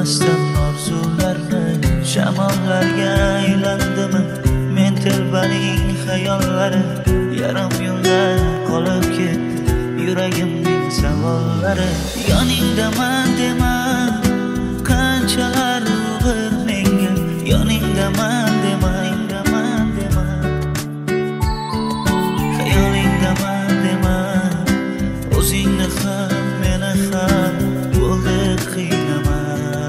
bilmasdan orzularni shamollarga aylandimi men telbaning xayollari yarim yo'lda qolib ketdi yuragimning savollari yoningdaman dema qanchalar og'ir menga yoningdaman dema xayolingdaman dema o'zingni ham meni ham bo'ldi qiynama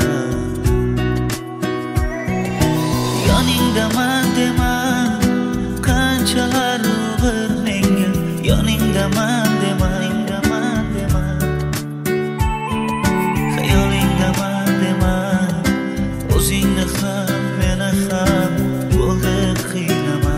yoningdaman dema qanchalar og'ir menga yoningdaman dema xayolingdaman dema o'zingni ham meni ham bo'ldi qiynama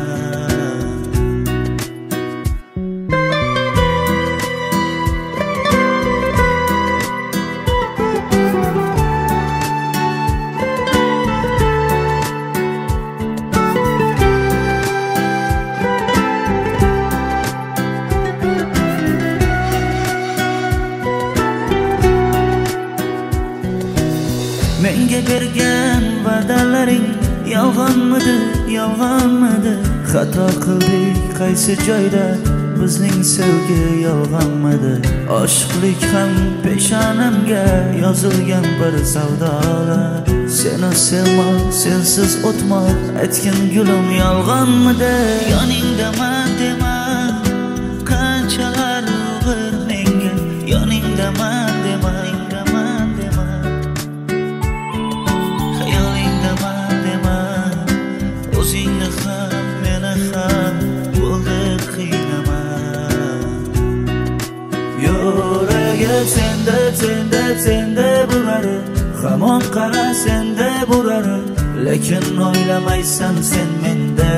menga bergan va'dalaring yolg'onmidi xato qildik qaysi joyda bizning sevgi yolg'onmidi oshiqlik ham peshonamga yozilgan bir savdolar seni sevmoq sensiz o'tmoq aytgin gulim yolg'onmidi yoningdaman dema qanchalar og'ir menga yoningdaman dema o'zingni ham meni ham bo'ldi qiynama yuragim senda burari hamon qara senda burari lekin o'ylamaysan sen menda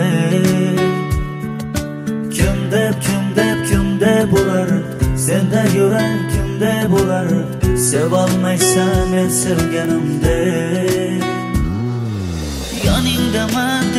kim deb urari senda yurak kimda bo'lari sevolmaysan men sevganimdek yoningdaman